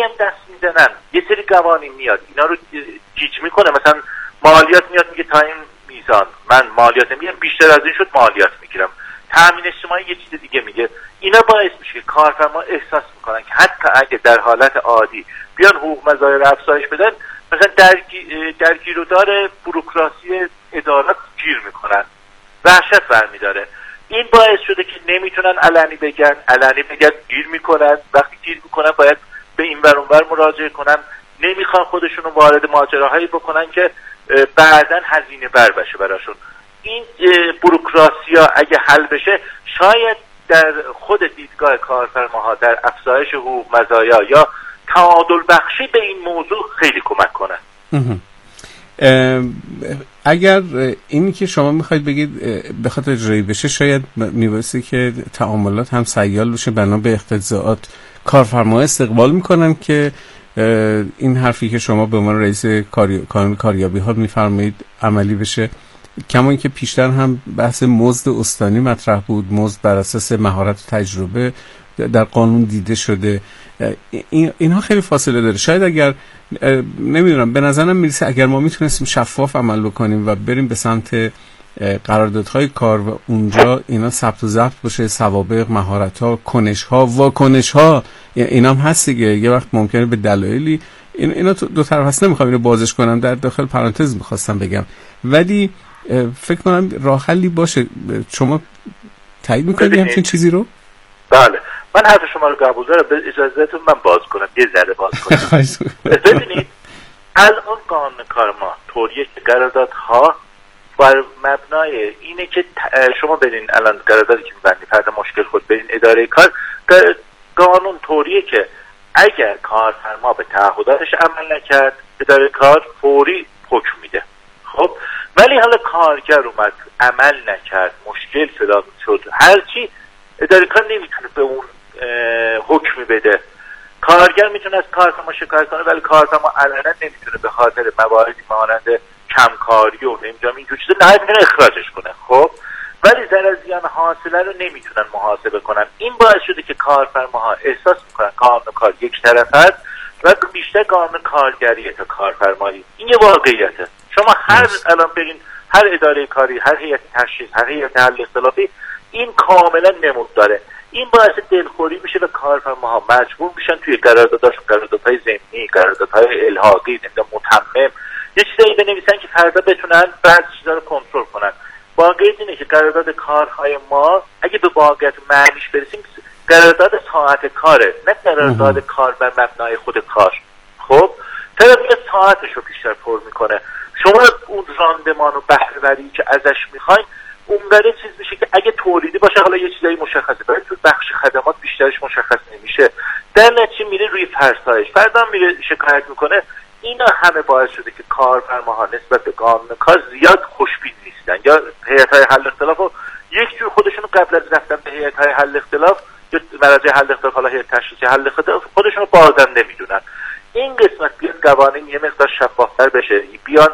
هم دست میزنن، یه سری قوانین میاد اینا رو گیج میکنه. مثلا مالیات میاد میگه تا این میزان من مالیات میگم، بیشتر از این شد مالیات میگیرم. تامین اجتماعی یه چیز دیگه میگه. اینا باعث میشه که کارفرما احساس میکنن که حتی اگه در حالت عادی بیان حقوق مزایا رو افزایش بدن، مثلا در گیرودار بوروکراسی ادارات گیر میکنن، وحشت برمیداره. این باعث شده که نمیتونن علنی بگن گیر میکنن. وقتی گیر میکنن باید به این ور اون ور مراجعه کنن، نمیخوان خودشون رو وارد ماجراهایی بکنن که بعداً هزینه بر بشه براشون. این بوروکراسیا اگه حل بشه، شاید در خود دیدگاه کارفرماها در افزایش حقوق مزایا یا تعادل بخشی به این موضوع خیلی کمک کنه. اگر اینی که شما میخواید بگید بخاطر اجرایی بشه، شاید میبایستی که تعاملات هم سیال بشه بنا به اقتضاعات. کارفرما استقبال میکنن که این حرفی که شما به عنوان رئیس کانون کاریابی ها میفرمایید عملی بشه؟ کما اینکه پیشتر هم بحث مزد استانی مطرح بود، مزد بر اساس مهارت و تجربه در قانون دیده شده. اینها خیلی فاصله داره. شاید اگر نمیدونم، به نظرم میرسه اگر ما میتونستیم شفاف عمل بکنیم و بریم به سمت قراردادهای کار و اونجا اینا ثبت و ضبط باشه، سوابق، مهارت‌ها، کنش‌ها، واکنش‌ها، اینا هم هست دیگه. یه وقت ممکنه به دلایلی اینا دو طرف هست، نمیخوام اینو بازش کنم، در داخل پرانتز میخواستم بگم، ولی فکر کنم راه حلی باشه. شما تایید میکنید همچین چیزی رو؟ بله، من حرف شما رو قبول دارم. به اجازهتون من باز کنم، یه ذره باز کنم. ببینید الان قانون کار ما طوریه که قراردادها بر مبنای اینه که شما برین الان قراردادی که می‌بندید فرض مشکل خود برین اداره کار، قانون طوریه که اگر کارفرما به تعهداتش عمل نکرد، اداره کار فوری حکم میده. خب ولی حالا کارگر اومد عمل نکرد، مشکل فلان شد، هرچی، اداره کار نمیتونه به اون حکمی بده. کارگر میتونه از کارفرما شکایت کنه، ولی کارفرما علنا نمیتونه به خاطر مواردی مانند کمکاری و نمیدونم اینجور چیزا نمیتونه اخراجش کنه. خب ولی ضرر زیان حاصله رو نمیتونن محاسبه کنن. این باعث شده که کارفرماها احساس میکنن قانون کار یک طرف است و بیشتر قانون کارگریه تا کارفرمایی. این یه واقعیته. شما الان برین هر اداره کاری، هر هیئت تشخیص، هر هیئت حل اختلافی، این کاملا نمود داره. این باعث دلخوری میشه و کارفرماها مجبور میشن توی قرارداداشون، قراردادهای ضمنی، قراردادهای الحاقی، متمم، یه چیزایی بنویسن که فردا بتونن بعضی چیزا رو کنترل کنن. واقعیت اینه که قرارداد کارهای ما اگه به واقعیت معنیش برسیم قرارداد ساعت کاره، نه قرارداد کار بر مبنای خود کار. خب طرف یه ساعتش رو بیشتر پر میکنه. شما اون راندمان و بهره‌وری که ازش میخواین اونقدر چیز میشه که اگه تولیدی باشه حالا یه چیزایی مشخصه، ولی تو بخش خدمات بیشترش مشخص نمیشه، در نتیجه میره روی فرسایش، فردا میره شکایت میکنه. اینا همه باعث شده که کارفرماها نسبت به قانون کار زیاد خوشبین نیستن، یا هیئت‌های حل اختلاف رو یک جور خودشون قبل از رفتن به هیئت‌های حل اختلاف یا مراجع حل اختلاف، حالا هیئت تشخیصی حل اختلاف، خودشون رو بازم نمیدونن. این قسمت بیاد قوانین یه مقدار شفافتر بشه، بیان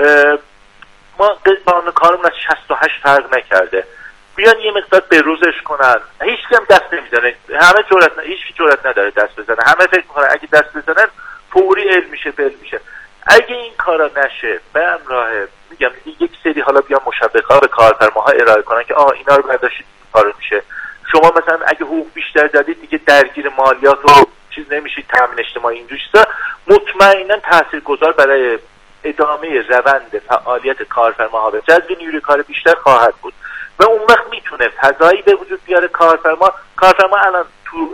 ما قانون کارمون از 68 فرق نکرده، بیان یه مقدار بروزش کنن. هیچ کم دست نمیزنه، همه هیچ جرئت نداره دست بزنه، همه فکر میکنن اگه دست بزنن فوری علم میشه، بل میشه. اگه این کارا نشه، به همراه میگم یک سری حالا بیان مشوقات به کارفرماها ارائه کنن که اینا رو برداشتید کارو میشه. شما مثلا اگه حقوق بیشتر دادید دیگه درگیر مالیات و چیز نمیشید، تامین اجتماعی اینجور چیزا، مطمئنا تاثیرگذار برای ادامه روند فعالیت کارفرماها به جذب نیروی کار بیشتر خواهد بود و اون وقت میتونه فضایی به وجود بیاره. کارفرما الان تو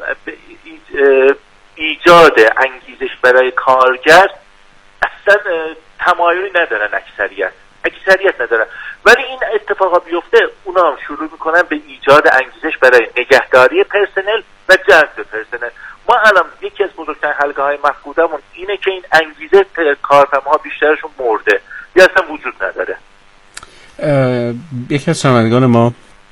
ایجاد انگیزش برای کارگر اصلا تمایلی ندارن، اکثریت ندارن، ولی این اتفاقا بیفته اونا هم شروع میکنن به ایجاد انگیزش برای نگهداری پرسنل و جذب پرسنل. ما الان یکی از بزرگترین حلقه‌های مفقودمون اینه که این انگیزه کارفرماها بیشترشون مرده یا اصلا وجود نداره. یکی از شنوندگان ما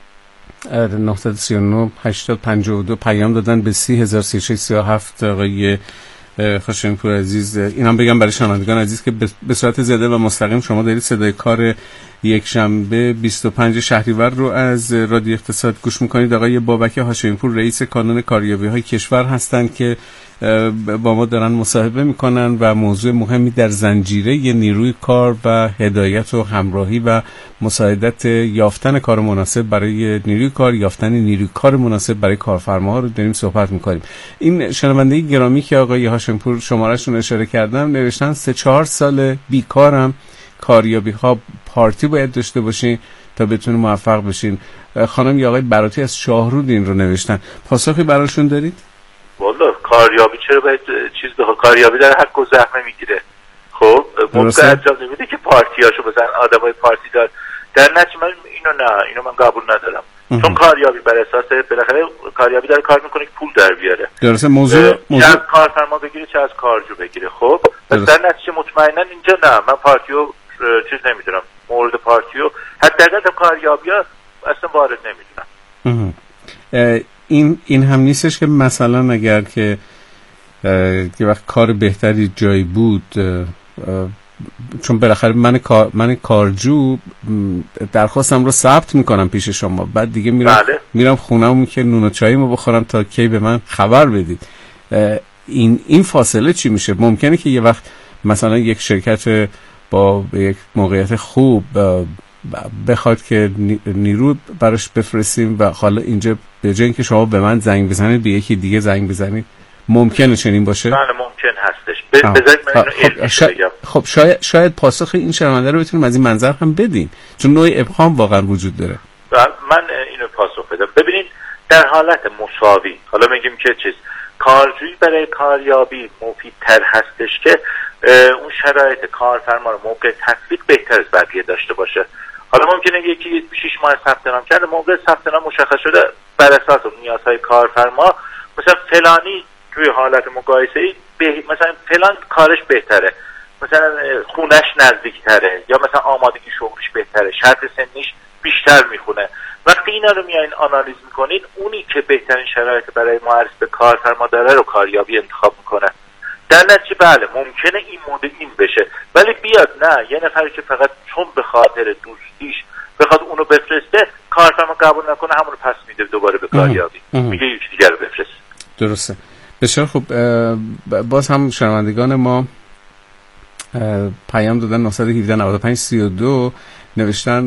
939 8052 پیام دادن به 30637 آقای خاشمپور عزیز. اینم بگم برای شنوندگان عزیز که به صورت زنده و مستقیم شما دارید صدای کار یک شنبه 25 شهریور رو از رادیو اقتصاد گوش میکنید. آقای بابک هاشمی‌پور رئیس کانون کاریابی‌های کشور هستند که با ما دارن مصاحبه میکنن و موضوع مهمی در زنجیره نیروی کار و هدایت و همراهی و مساعدت یافتن کار مناسب برای نیروی کار، یافتن نیروی کار مناسب برای کارفرماها رو داریم صحبت میکنیم. این شنونده گرامی که آقای هاشمپور شمارهشون اشاره کردم نوشتن 3-4 سال بیکارم، کاریابی ها پارتی باید داشته باشین تا بتونید موفق بشین. خانم یا آقای براتی از شاهرود این رو نوشتن. پاسخی براشون دارید؟ والا کاریابی چرا باید چیز بخواد؟ کاریابی در حق و زحمه میگیره. خب ممکن انجام نمیده که پارتیاشو بزن آدمای پارتی دار. در نتیجه من اینو من قبول ندارم. چون کاریابی بر اساس بالاخره کاریابی داره کار میکنه که پول در بیاره. درسته. موضوع چه از کارفرما بگیره چه از کارجو بگیره. خب پس در نتیجه مطمئنا اینجا نه، من پارتیو چیز نمیدونم، مورد پارتیو حداقل کاریابی‌ها اصلا وارد نمیدونم. این هم نیستش که مثلا اگر که وقت کار بهتری جایی بود، چون بالاخره من کارجو درخواستم رو ثبت میکنم پیش شما، بعد دیگه میرم خونه‌مون که نون و چاییمو بخورم تا کی به من خبر بدید. این فاصله چی میشه؟ ممکنه که یه وقت مثلا یک شرکت با یک موقعیت خوب بخواد که نیرو براش بفرستیم و حالا اینجا به جای اینکه شما به من زنگ بزنید به یکی دیگه زنگ بزنید، ممکنه چنین باشه؟ بله ممکن هستش. بذارید من اینو خب شاید پاسخ این شنونده رو بتونیم از این منظر هم بدیم، چون نوع ابهام واقعا وجود داره. من اینو پاسخ بدم. ببینید در حالت مساوی، حالا میگیم که چیز کارجویی برای کاریابی مفیدتر هستش که اون شرایط کارفرما رو موقع تطبیق بهتر از بقیه داشته باشه. حالا ممکنه یکی 6 ماه ثبت نام کرده، موقع ثبت نام مشخص شده بر اساس نیازهای کارفرما مثلا فلانی توی حالت مقایسه‌ای مثلا فلان کارش بهتره، مثلا خونش نزدیکتره، یا مثلا آمادگی شغلش بهتره، شرط سنیش بیشتر میخونه. وقتی اینا رو میایین آنالیز میکنین، اونی که بهترین شرایط برای معرفی به کارفرما داره رو کاریابی انتخاب میکنه. در نتیجه بله ممکنه این مورد این بشه، ولی بیاد نه یه نفری که فقط چون به خاطر دوستیش بخواد اونو بفرسته، کارفرما قبول نکنه همون رو پس میده دوباره به کاریابی، میگه یکی دیگر رو بفرست. درسته. بسیار خوب. باز هم شنوندگان ما پیام دادن 917-95-32 نوشتن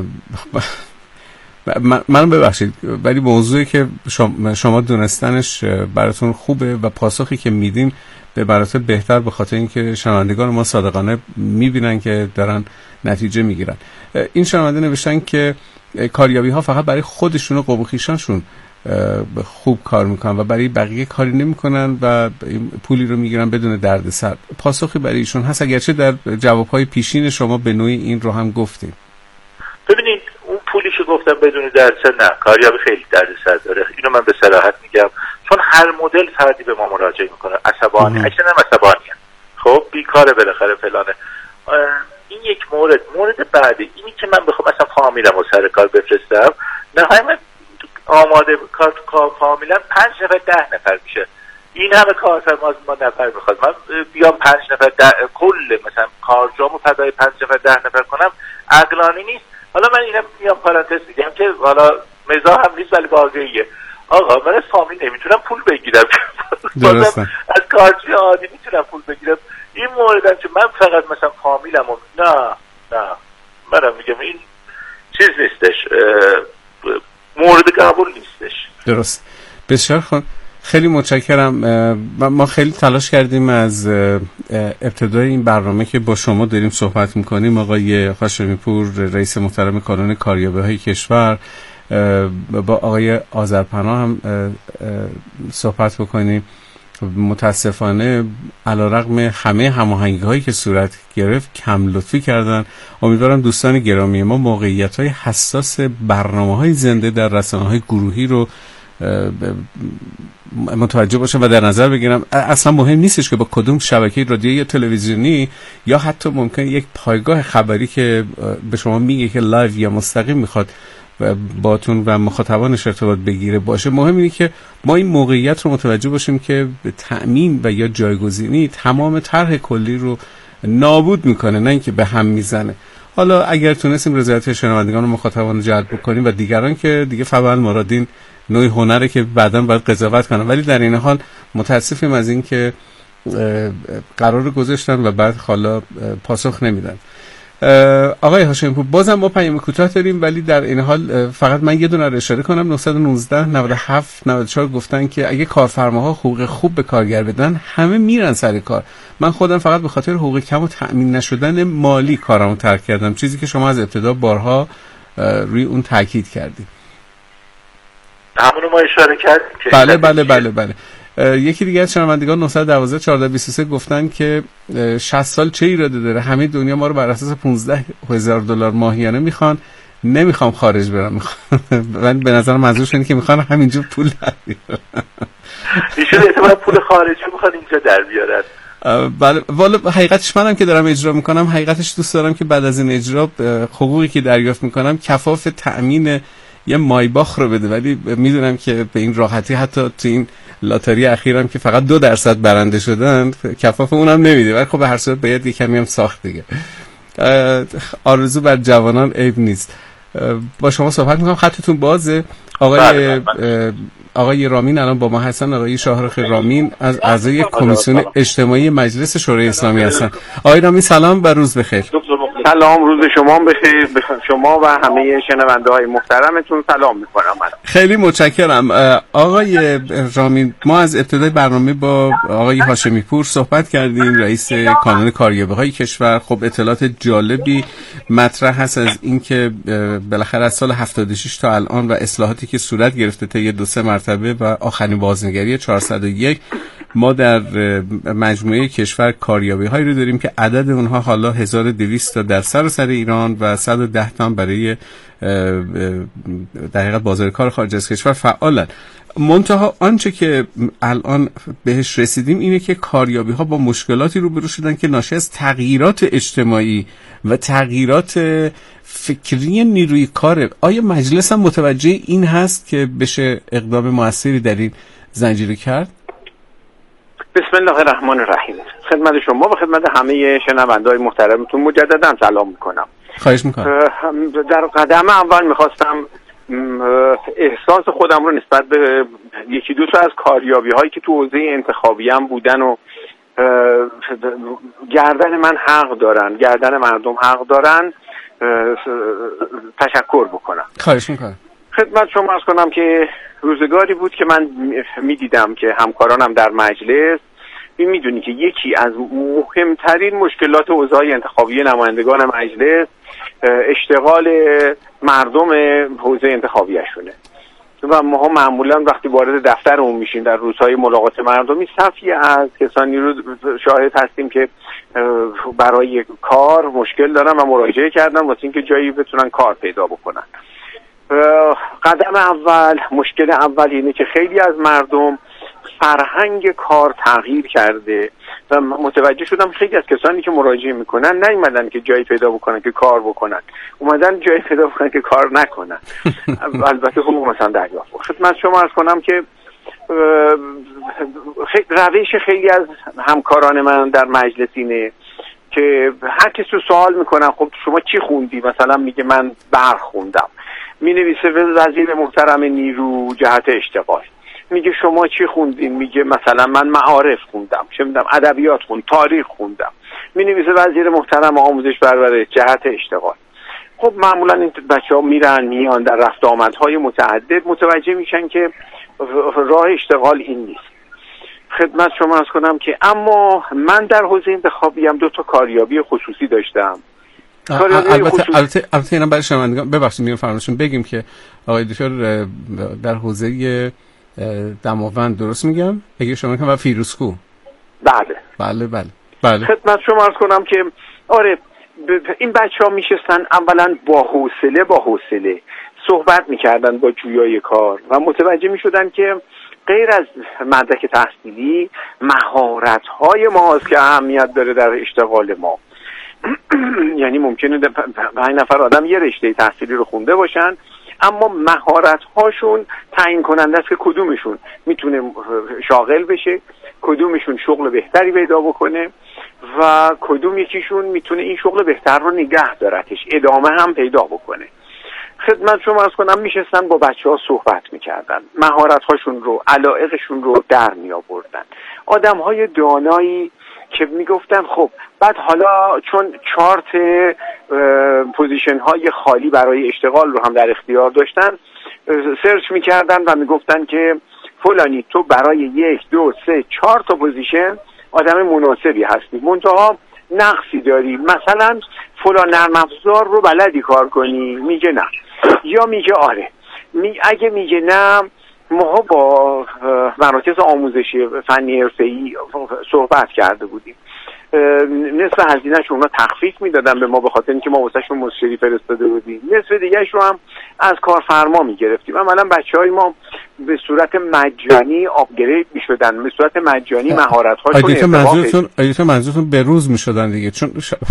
منو ببخشید ولی موضوعی که شما دونستنش براتون خوبه و پاسخی که میدین به مراتب بهتر، به خاطر اینکه شنوندگان ما صادقانه میبینن که دارن نتیجه میگیرن. این شنونده نوشتن که کاریابی ها فقط برای خودشون و قوم و خویشانشون خوب کار میکنن و برای بقیه کاری نمیکنن و پولی رو میگیرن بدون دردسر. پاسخی برای ایشون هست؟ اگرچه در جوابهای پیشین شما به نوعی این رو هم گفتیم. ببینید اون پولی که گفتم بدون دردسر نه، کاریابی خیلی دردسر داره، اینو من به صراحت میگم، چون هر مدل فردی به ما مراجعه میکنه، عصبانی اصلا هم عصبانیه، خب بیکاره بالاخره فلانه. این یک مورد بعدی اینی که من بخوام مثلا فامیلم رو سر کار بفرستم، نه من آماده کار فامیلم 5 نفر 10 نفر میشه، این همه کارفرما از ما نفر میخواد، من بیام 5 نفر کل مثلا کارجامو فدای 5 نفر 10 نفر کنم عقلانی نیست. حالا من اینم میام پرانتز میگم که حالا مزاح هم نیست ولی واقعیه. آقا من از فامیل نمیتونم پول بگیرم، از کارچی عادی میتونم پول بگیرم. این موردم که من فقط مثلا فامیلم نه منم میگم این چیز نیستش، مورد قبول نیستش. درست. بسیار خوب، خیلی متشکرم. ما خیلی تلاش کردیم از ابتدای این برنامه که با شما داریم صحبت میکنیم آقای هاشمی پور، رئیس محترم کانون کاریابی‌های کشور، با آقای آذرپناه هم صحبت بکنیم. متاسفانه علیرغم همه هماهنگی‌هایی که صورت گرفت کم لطفی کردن. امیدوارم دوستان گرامی ما موقعیت‌های حساس برنامه‌های زنده در رسانه‌های گروهی رو متوجه باشم و در نظر بگیرم. اصلا مهم نیستش که با کدوم شبکه رادیویی یا تلویزیونی یا حتی ممکن یک پایگاه خبری که به شما میگه که لایو یا مستقیم میخواد باتون و مخاطبانش ارتباط بگیره باشه. مهم اینه که ما این موقعیت رو متوجه باشیم که به تأمین و یا جایگزینی تمام طرح کلی رو نابود میکنه، نه اینکه به هم میزنه. حالا اگر تونستیم رضایت شنوندگان و مخاطبان رو جلب بکنیم و دیگران که دیگه فعال مرادین نوعی هنره که بعداً باید قضاوت کنم، ولی در این حال متاسفیم از این که قرار گذاشتن و بعد حالا پاسخ نمیدن. آقای هاشمی پور، بازم ما پیام کوتاه داریم، ولی در این حال فقط من یه دونه رو اشاره کنم. 919 97 94 گفتن که اگه کارفرماها حقوق خوب به کارگر بدن همه میرن سر کار. من خودم فقط به خاطر حقوق کم و تأمین نشدن مالی کارمو ترک کردم، چیزی که شما از ابتدا بارها روی اون تاکید کردید. همونو ما اشاره کردیم. بله بله بله بله. یکی دیگه از شنوندگان 912 1423 گفتن که 60 سال چه ایرادی داره، همه دنیا ما رو بر اساس $15,000 ماهیانه میخوان، نمیخوام خارج برم، من به نظر منظورش اینه که میخوان همینجور پول در بیارن. ایشون احتمالاً پول خارجی میخواد اینجا در بیارن. بله، والا حقیقتش منم که دارم اجرا میکنم، حقیقتش دوست دارم که بعد از این اجرا حقوقی که دریافت میکنم کفاف تأمین یه مایباخ رو بده، ولی میدونم که به این راحتی حتی تو این لاتاری اخیرم که فقط 2% برنده شدن کفاف اونم نمیده، ولی خب به هر صورت باید یه کمی هم ساخت دیگه. آرزو بر جوانان عیب نیست. با شما صحبت میکنم، خطتون بازه. آقای رامین الان با ما هستن، آقای شاهرخ رامین از اعضای کمیسیون اجتماعی مجلس شورای اسلامی هستن. آقای رامین سلام و روز بخیر. سلام، روز شما بخیر. شما و همه شنونده‌های محترمتون سلام می‌کنم. خیلی متشکرم. آقای رامین، ما از ابتدای برنامه با آقای هاشمی پور صحبت کردیم، رئیس کانون کاریابی‌های کشور. خب اطلاعات جالبی مطرح هست از اینکه بالاخره از سال 76 تا الان و اصلاحاتی که صورت گرفته طی 2-3 مرتبه و آخرین بازنگری 401 ما در مجموعه کشور کاریابی‌هایی رو داریم که عدد اونها حالا 1200 تا در سراسر ایران و 110 تا برای در حقیقت بازار کار خارج از کشور فعالن. منتها آنچه که الان بهش رسیدیم اینه که کاریابی‌ها با مشکلاتی روبرو شدن که ناشی از تغییرات اجتماعی و تغییرات فکری نیروی کاره. آیا مجلس هم متوجه این هست که بشه اقدام موثری در این زنجیره کرد؟ بسم الله الرحمن الرحیم. خدمت شما و خدمت همه شنونده‌های محترمتون مجددا سلام میکنم. خواهش میکنم. در قدم اول میخواستم احساس خودم رو نسبت به یکی دو تا از کاریابی‌هایی که تو حوزه انتخابی هم بودن و گردن من حق دارن، گردن مردم حق دارن تشکر بکنم. خواهش میکنم. خدمت شما عرض کنم که روزگاری بود که من میدیدم که همکارانم در مجلس، میدونی که یکی از مهمترین مشکلات اوضاع انتخابی نمایندگان مجلس اشتغال مردم حوزه انتخابیشونه و ما معمولا وقتی وارد دفترمون میشیم در روزهای ملاقات مردمی صفی از کسانی رو شاهد هستیم که برای کار مشکل دارن و مراجعه کردن واسه اینکه جایی بتونن کار پیدا بکنن. قدم اول، مشکل اول اینه که خیلی از مردم فرهنگ کار تغییر کرده و متوجه شدم خیلی از کسانی که مراجعه میکنن نیومدن که جایی پیدا بکنن که کار بکنن، اومدن جایی پیدا بکنن که کار نکنن. البته حقوق مثلا دریافت. خدمت شما عرض کنم که روش خیلی از همکاران من در مجلس اینه که هر کسی رو سوال میکنن خب شما چی خوندی؟ مثلا میگه من برق خوندم. مینویسه وزیر محترم نیرو جهت اشتغال. میگه شما چی خوندین؟ میگه مثلا من معارف خوندم، چه میدونم ادبیات خوندم، تاریخ خوندم. مینویسه وزیر محترم آموزش پرورش جهت اشتغال. خب معمولا این بچه‌ها میان در رفت آمدهای متعدد متوجه میشن که راه اشتغال این نیست. خدمت شما عرض کنم که اما من در حوزه انتخابی هم 2 تا کاریابی خصوصی داشتم. البته اینا برای شنوندگان ببخشید میگم فرمایشون بگیم که آقای دکتر در حوزه دماوند درست میگم؟ اگه شما میگم و فیروزکو. بله. بله بله. بله. خدمت شما عرض کنم که آره این بچه‌ها میشستن اولا با حوصله صحبت میکردن با جویای کار و متوجه میشدن که غیر از مدرک تحصیلی مهارت‌های ماست که اهمیت داره در اشتغال ما. یعنی ممکنه 5 نفر آدم یه رشته تحصیلی رو خونده باشن اما مهارت‌هاشون تعیین کننده است که کدومشون میتونه شاغل بشه، کدومشون شغل بهتری پیدا بکنه و کدوم یکیشون میتونه این شغل بهتر رو نگه دارتش، ادامه هم پیدا بکنه. خدمت شما عرض کنم میشستن با بچه‌ها صحبت میکردن، مهارت‌هاشون رو، علایقشون رو در میآوردن. آدم‌های دانایی که میگفتن خب بعد حالا چون چارت پوزیشن‌های خالی برای اشتغال رو هم در اختیار داشتن، سرچ میکردن و میگفتن که فلانی تو برای 1 2 3 4 تا پوزیشن آدم مناسبی هستی، منتها نقصی داری، مثلا فلان نرم افزار رو بلدی کار کنی؟ میگه نه. یا میگه آره. اگه میگه نه، ما با مراکز آموزشی فنی حرفه‌ای صحبت کرده بودیم، نصف هزینه‌اش اونا تخفیف میدادن به ما به خاطر اینکه ما واسهشون مشتری فرستاده بودیم، نصف دیگه‌اش رو هم از کارفرما میگرفتیم. عملاً بچه‌های ما به صورت مجانی آپگرید میشدن، به صورت مجانی مهارت‌هاشون منظورتون به روز میشدن دیگه، چون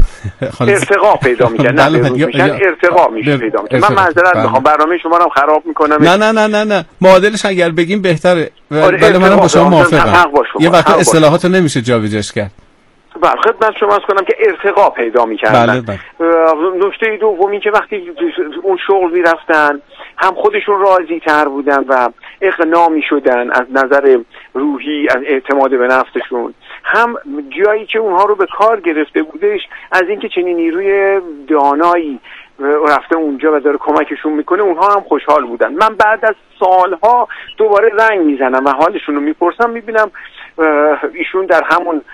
ارتقا پیدا میکنن. ارتقا میشه پیدا میکنن. من معذرت میخوام برنامه شما رو خراب میکنم. نه معادلش اگر بگیم بهتره. ولی منم با شما موافقم. یه وقت اصطلاحات نمیشه جابجاش کرد. بله، خدمت شما عرض کنم که ارتقا پیدا می‌کردن. نکته دومی که وقتی اون شغل می‌رفتن، هم خودشون راضی‌تر بودن و اقناع می‌شدن از نظر روحی، از اعتماد به نفسشون، هم جایی که اونها رو به کار گرفته بودش از اینکه چنین نیروی دانایی رفته اونجا و داره کمکشون میکنه، اونها هم خوشحال بودن. من بعد از سالها دوباره زنگ میزنم و حالشون رو میپرسم، میبینم ایشون در همون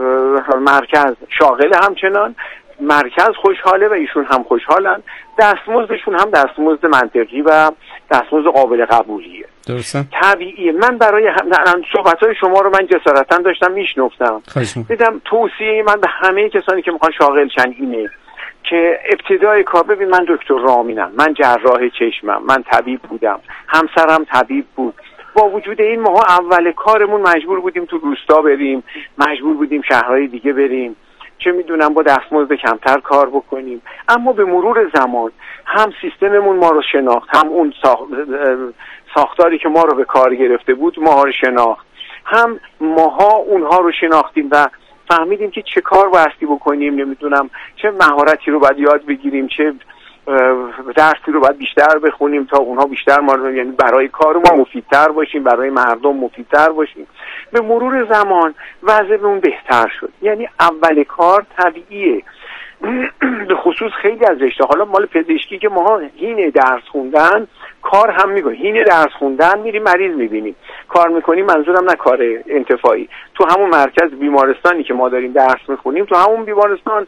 مرکز شاغل، همچنان مرکز خوشحاله و ایشون هم خوشحالن. دستمزدشون هم دستمزد منطقی و دستمزد قابل قبولیه. درسته. طبیعیه. من برای صحبت‌های شما رو من جسارتاً داشتم میشنفتم. دیدم توصیه من به همه کسانی که میخوان شاغل شن اینه که ابتدای کار، ببین من دکتر رامینم، من جراح چشمم، من طبیب بودم، همسرم طبیب بود. با وجود این ما اول کارمون مجبور بودیم تو روستا بریم، مجبور بودیم شهرهای دیگه بریم، چه میدونم با دستمزد کمتر کار بکنیم. اما به مرور زمان هم سیستممون ما رو شناخت، هم اون ساختاری که ما رو به کار گرفته بود ماها رو شناخت، هم ماها اونها رو شناختیم و فهمیدیم که چه کار بایستی بکنیم، نمیدونم چه مهارتی رو باید یاد بگیریم، چه درسی رو باید بیشتر بخونیم تا اونها بیشتر ما رو، یعنی برای کار ما مفیدتر باشیم، برای مردم مفیدتر باشیم. به مرور زمان وضعمون بهتر شد. یعنی اول کار طبیعیه، به خصوص خیلی از رشته، حالا مال پزشکی که ما هین درس خوندن کار هم میکنیم، هین درس خوندن میریم مریض میبینیم، کار میکنیم، منظورم نه کار انتفاعی، تو همون مرکز بیمارستانی که ما داریم درس میخونیم، تو همون بیمارستان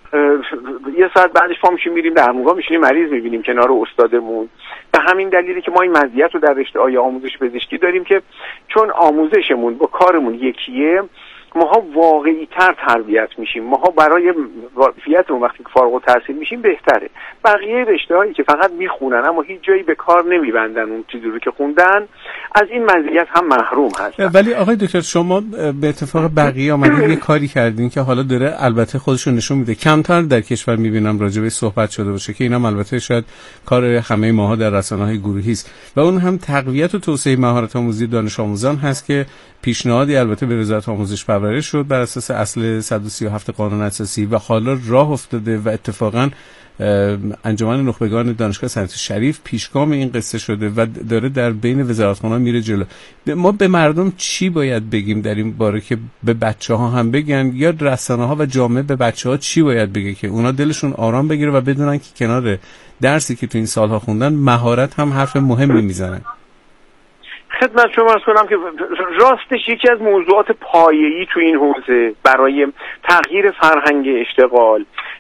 یه ساعت بعدش پا میشیم میریم درمونگاه میشینیم مریض میبینیم کنار استادمون. به همین دلیلی که ما این مزیت رو در رشته های آموزش پزشکی داریم که چون آموزشمون با کارمون یکیه، ماها واقعی تر تربیت میشیم، ماها برای وضعیتمون وقتی که فارغ التحصیل میشیم بهتره. بقیه رشته‌هایی که فقط میخونن اما هیچ جایی به کار نمیبندن اون چیزی رو که خوندن، از این مزیت هم محروم هستن. ولی آقای دکتر شما به اتفاق بقیه آمدید یه کاری کردین که حالا داره البته خودشون نشون میده، کمتر در کشور میبینم راجع به صحبت شده باشه، که اینم البته شاید کار همه ماها در رسانه‌های گروهی است، و اون هم تقویت و توسعه مهارت آموزی دانش آموزان هست که پیشنهادی البته به وزارت آموزش پرورش شد بر اساس اصل 137 قانون اساسی و حالا راه افتاده و اتفاقا انجمن نخبگان دانشگاه صنعتی شریف پیشگام این قصه شده و داره در بین وزارتخانه‌ها میره جلو. ما به مردم چی باید بگیم در این باره که به بچه‌ها هم بگن، یا رسانه‌ها و جامعه به بچه‌ها چی باید بگه که اونا دلشون آرام بگیره و بدونن که کنار درسی که تو این سالها خوندن مهارت هم حرف مهمی میزنن؟ خدمت شما عرض کنم که راستش یکی از موضوعات پایه‌ای تو این حوزه برای تغییر فرهنگ اشتغال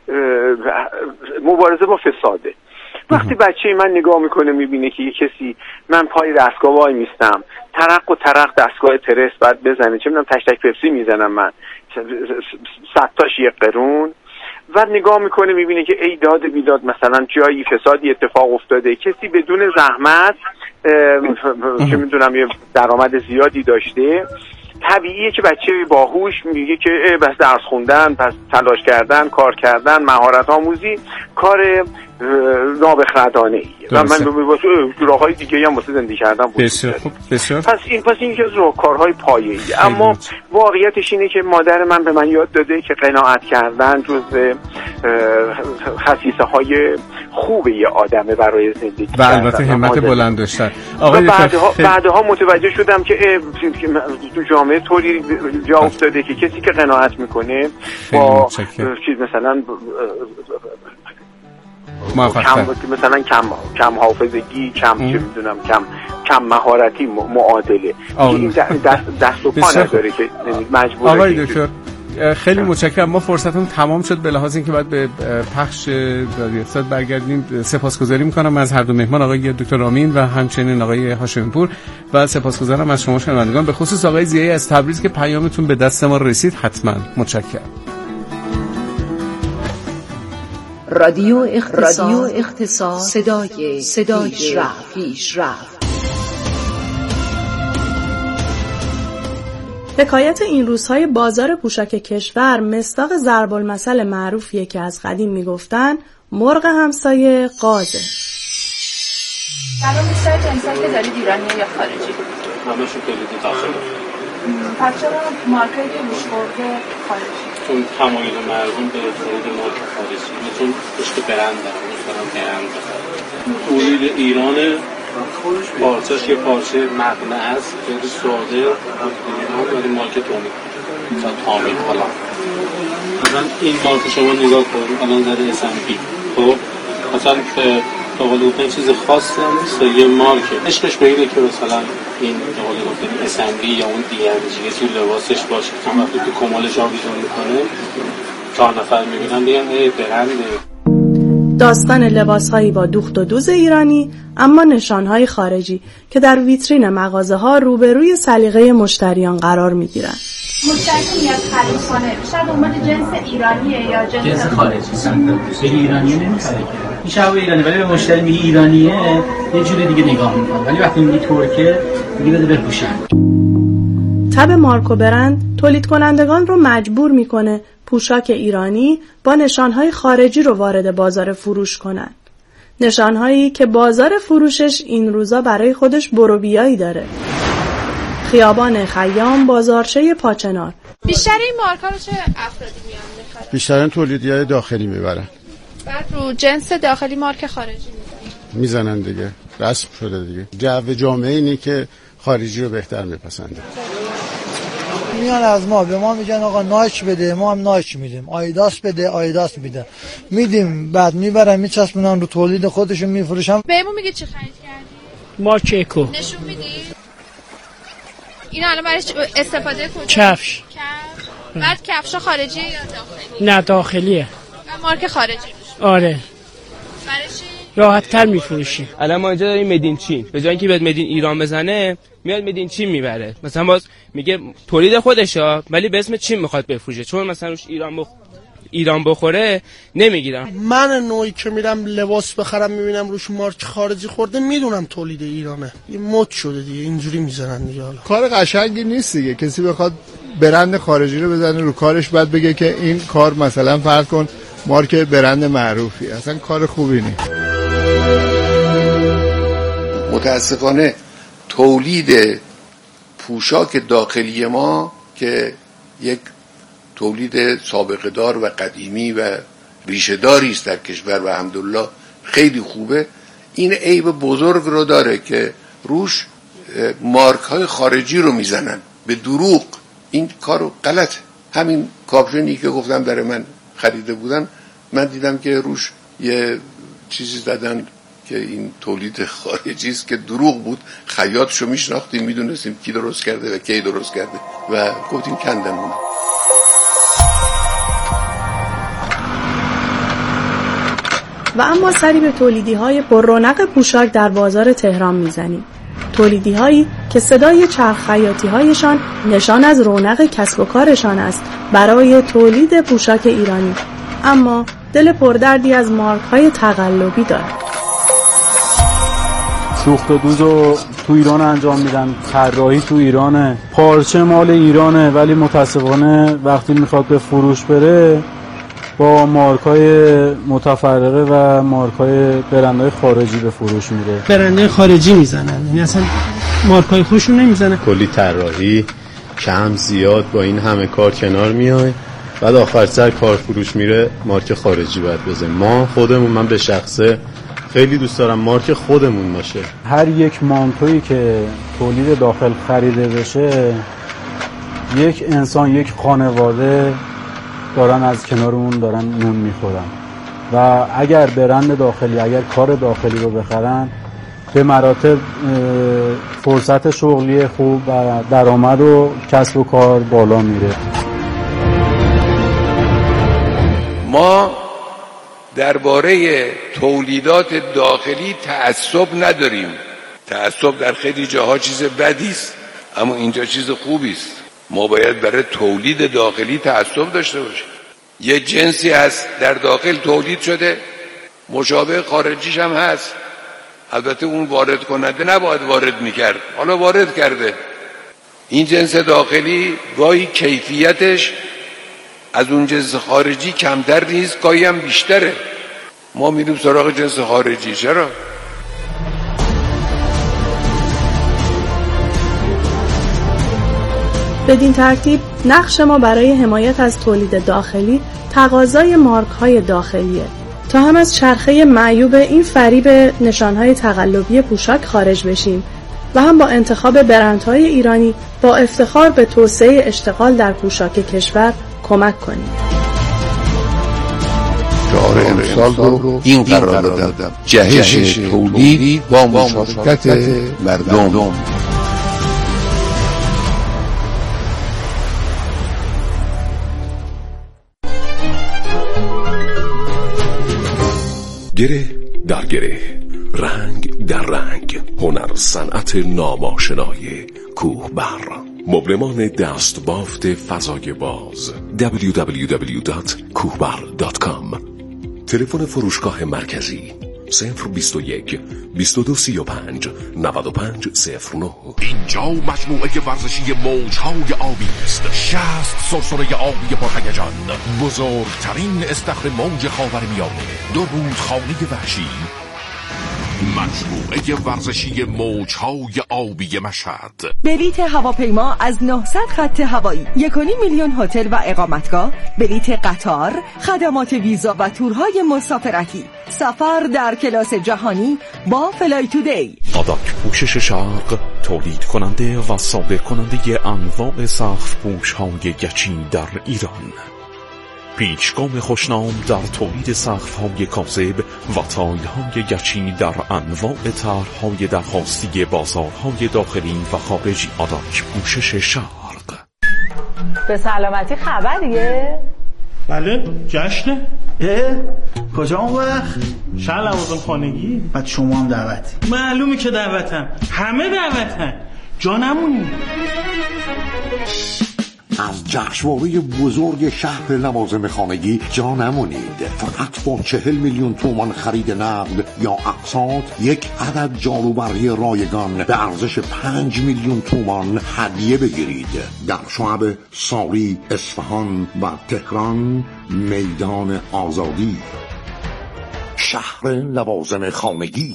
مبارزه با فساده. وقتی بچه من نگاه میکنه میبینه که یه کسی، من پای دستگاه وای میستم، ترق و ترق دستگاه پرس بعد بزنه، چه میدونم تشتک پپسی میزنم من 100 تاش 1 قرون، و نگاه میکنه میبینه که ای داد بیداد مثلا جایی فسادی اتفاق افتاده، کسی بدون زحمت چه میدونم یه درآمد زیادی داشته، طبیعیه که بچه باهوش میگه که بس درس خوندن، پس تلاش کردن، کار کردن، مهارت آموزی کار نابخردانه ایه و من واسه راههای دیگه هم واسه زندگی کردن بود. بسیار خوب، بسیار. پس این که کارهای پایه‌ایه. اما واقعیتش اینه که مادر من به من یاد داده که قناعت کردن جزء خصیصه های خوب یه آدمه برای زندگی و البته همت بلند داشتن. بعدها متوجه شدم که تو جامعه طوری جا افتاده که کسی که قناعت میکنه با چیز مثلا مثلا کم حافظگی، کم چه میدونم کم مهارتی معادله، این دست و پا نداره که مجبوره. آقای دکتر خیلی متشکرم. ما فرصتمون تمام شد به لحاظ اینکه باید به پخش رادیو اقتصاد برگردیم. سپاسگزاری میکنم از هر دو مهمان، آقای دکتر رامین و همچنین آقای هاشمی پور، و سپاسگزارم از شما شنوندگان، به خصوص آقای ضیایی از تبریز که پیامتون به دست ما رسید. حتما متشکرم. رادیو اقتصاد صدای پیشرفت. حکایت این روزهای بازار پوشاک کشور مصداق ضرب المثل معروفیه که از قدیم میگفتن مرغ همسایه قازه. الان بیشتر جنسایی که دارید ایرانیه یا خارجی؟ همشون تولیدی داخلی. پس چرا مارکایی که روش خورده خارجی؟ چون تمایل مردم به تولید مارک خارجی، چون عشق برند دارن، مثلا برند تولید ایران پارچه‌اش یه پارچه مقنعه است، خیلی ساده، ولی مارک تولید مثلا تامین. حالا مثلا این مارک شما نگاه کنید الان زده S&P، خب مثلا تا قول گفتن چیز خاصی هم نیست، یه مارکه عشقش به اینه که مثلا این تا قول گفتن S&P یا اون DMG توی لباسش باشه، چون وقتی تو کمالش آویزون میکنه 4 نفر میبینن میگن ای برنده. داستان لباس‌هایی با دوخت و دوز ایرانی اما نشان‌های خارجی که در ویترین مغازه‌ها روبروی سلیقه مشتریان قرار می‌گیرند. مشتری میاد خرید کنه، شاید دنبال جنس ایرانیه یا جنس خارجی. خیلی ایرانیه نمی‌خره که. این شبیه ایرانی، ولی به مشتری میگه ایرانیه یه جوری دیگه نگاه می‌کنه، ولی وقتی میگه ترکه میگه بده بپوشن. تب مارک و برند تولید کنندگان رو مجبور می‌کنه پوشاک ایرانی با نشانهای خارجی رو وارد بازار فروش کنن. نشانهایی که بازار فروشش این روزا برای خودش بروبیایی داره. خیابان خیام، بازارچه پاچنار. بیشتر این مارکا رو چه افرادی میان میخرن؟ بیشتر تولیدیای داخلی میبرن. بعد رو جنس داخلی مارک خارجی میزنن دیگه. رسم شده دیگه. جو جامعه اینه که خارجی رو بهتر میپسنده. میان از ما به ما میگن آقا نایک بده، ما هم نایک میدیم، آیداس بده، آیداس میده، میدیم، بعد میبرن میچسبونن رو تولید خودشون میفروشن. بهمون میگه چی خرید کردی؟ مارک اکو نشون میدی؟ اینا الان برای استفاده کجا؟ کفش. بعد کفشا خارجیه یا داخلی؟ نه داخلیه. و مارک خارجی روش. آره. برای چی؟ راحت تر میفروشی. الان ما اینجا داریم مدین چین، به جای اینکه بیاد مدین ایران بزنه میاد مدین چین میبره. مثلا باز میگه تولید خودشه ولی به اسم چین میخواد بفروشه، چون مثلا روش ایران بخوره نمیگیرم. من نوعی که میرم لباس بخرم میبینم روش مارک خارجی خورده میدونم تولید ایرانه. این مد شده دیگه، اینجوری میزنن دیگه. حالا کار قشنگی نیست دیگه، کسی بخواد برند خارجی رو بزنه رو کارش بعد بگه که این کار مثلا فرض کن مارک برند معروفی، اصلا کار خوبی نیست. متاسفانه تولید پوشاک داخلی ما که یک تولید سابقه دار و قدیمی و ریشه داری است در کشور و الحمدلله خیلی خوبه، این عیب بزرگ رو داره که روش مارک های خارجی رو میزنن به دروغ. این کار غلطه. همین کاپشنی که گفتم برای من خریده بودن، من دیدم که روش یه چیزی زدن که این تولید خارجی است که دروغ بود. خیاطشو میشناختیم، میدونستیم کی درست کرده و کی درست کرده و گفتیم کندمون. و اما سری به تولیدی‌های پر رونق پوشاک در بازار تهران میزنیم. تولیدی‌هایی که صدای چرخ خیاطی‌هایشان نشان از رونق کسب و کارشان است برای تولید پوشاک ایرانی، اما دل پردردی از مارک‌های تقلبی دارد. سوخت و دوزو تو ایران انجام میدن، طراحی تو ایرانه، پارچه مال ایرانه، ولی متاسفانه وقتی میخواد به فروش بره با مارکای متفرقه و مارکای برندهای خارجی به فروش میره. برندهای خارجی میزنن، یعنی اصلا مارکای خودشون نمیزنن. کلی طراحی کم زیاد با این همه کار کنار میای بعد آخر سر کارفروش میره مارک خارجی باید بزنیم. ما خودمون، من به شخصه خیلی دوست دارم مارک خودمون باشه. هر یک مانتویی که تولید داخل خریده بشه، یک انسان، یک خانواده دارن از کنارمون دارن نون میخورن و اگر برند داخلی، اگر کار داخلی رو بخرن، به مراتب فرصت شغلی خوب و درآمد و کسب و کار بالا میره. ما درباره تولیدات داخلی تعصب نداریم. تعصب در خیلی جاها چیز بدی است، اما اینجا چیز خوبی است. ما باید برای تولید داخلی تعصب داشته باشیم. یه جنسی هست در داخل تولید شده، مشابه خارجیش هم هست. البته اون وارد کننده نباید وارد میکرد، حالا وارد کرده. این جنس داخلی گاهی کیفیتش از اون جنس خارجی کمتر نیست، گاهی هم بیشتره. ما میریم سراغ جنس خارجی. چرا؟ بدین ترتیب نقش ما برای حمایت از تولید داخلی تقاضای مارک‌های داخلیه تا هم از چرخه معیوب این فریب نشانهای تقلبی پوشاک خارج بشیم و هم با انتخاب برندهای ایرانی با افتخار به توسعه اشتغال در پوشاک کشور کمک کنیم. شعار امسال رو این قرار دادم: جهش تولید با مشارکت مردم. گره در گره، رنگ در رنگ، هنر صنعت ناماشنای کوهبر. مبلمان دست بافت فضای باز www.kuhbar.com. تلفن فروشگاه مرکزی 021 2235 9509. اینجا مجموعه ورزشی موجهای آبی است. 60 سرسره آبی پرهیجان، بزرگترین استخر موج خاورمیانه، 2 رودخانه وحشی. مجموعه ورزشی موجهای آبی مشهد. بلیت هواپیما از 900 خط هوایی، 1.5 میلیون هتل و اقامتگاه، بلیت قطار، خدمات ویزا و تورهای مسافرتی، سفر در کلاس جهانی با فلای تودی. آداک پوشش شرق، تولید کننده و صادر کننده انواع سقف پوش‌های گچین در ایران. پیچگام خوشنام در تولید سقف‌های کاذب و تایل‌های گچی در انواع طرح‌های درخواستی بازارهای داخلی و خارجی. آداک پوشش شرق. به سلامتی خبریه؟ بله، جشنه. کجا اون وقت؟ شهر لوازم خانگی. بعد شما هم دعوتی؟ معلومه که دعوتم، همه دعوتن، جا نمونی. از جشنواره بزرگ شهر لوازم خانگی جا نمونید. فقط با 40 میلیون تومان خرید نقد یا اقساط، یک عدد جاروبری رایگان به ارزش 5 میلیون تومان هدیه بگیرید. در شعب ساری، اصفهان و تهران. میدان آزادی. شهر لوازم خانگی.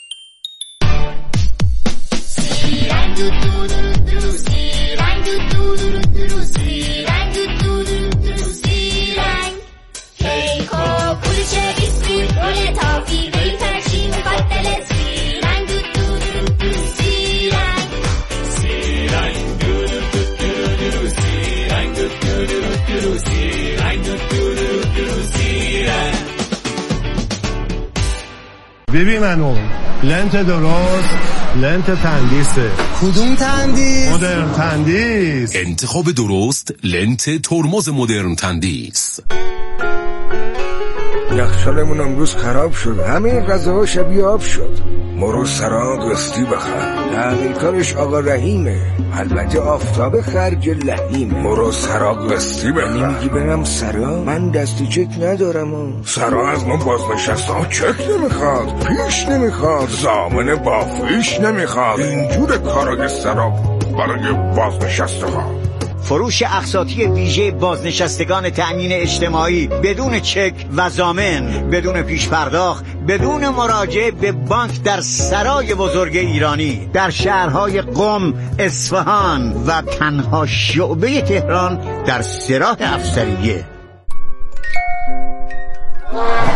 ببین منو لنت درست، لنت تندیسه. کدوم تندیس؟ مدرن تندیس. انتخاب درست، لنت ترمز مدرن تندیس. یخچالمون امروز خراب شد، همه غذاها شبیه آب شد. مرو سرا قسطی بخر، تعمیرکارش آقا رحیمه، البته آفتاب خرج لحیمه. مرو سرا قسطی بخر. یعنی میگی برم سرا؟ من دست چک ندارم. سرا از ما بازنشسته ها چک نمیخواد، پیش نمیخواد، ضامن بافیش نمیخواد. اینجور کارای سرا برای بازنشسته ها. فروش اقساطی ویژه بازنشستگان تأمین اجتماعی بدون چک و ضامن، بدون پیش پرداخت، بدون مراجعه به بانک در سرای بزرگ ایرانی در شهرهای قم، اصفهان و تنها شعبه تهران در سراح افسریه.